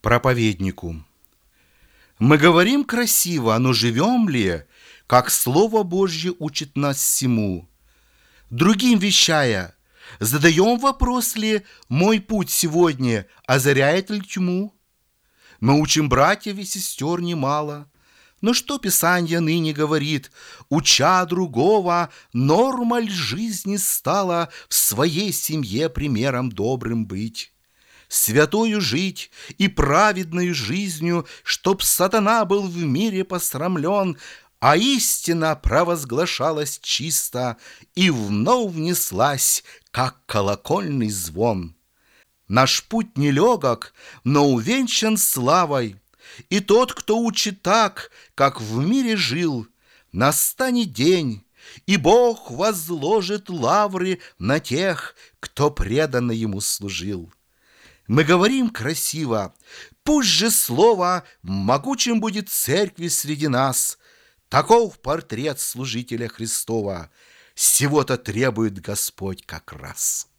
Проповеднику. Мы говорим красиво, но живем ли, как Слово Божье учит нас всему? Другим вещая, задаем вопрос ли, мой путь сегодня озаряет ли тьму? Мы учим братьев и сестер немало, но что Писание ныне говорит? Уча другого, нормаль жизни стала в своей семье примером добрым быть. Святою жить и праведною жизнью, чтоб сатана был в мире посрамлен, а истина провозглашалась чисто и вновь внеслась, как колокольный звон. Наш путь нелегок, но увенчан славой, и тот, кто учит так, как в мире жил, настанет день, и Бог возложит лавры на тех, кто преданно Ему служил. Мы говорим красиво, пусть же слово могучим будет церкви среди нас. Таков портрет служителя Христова, сего-то требует Господь как раз.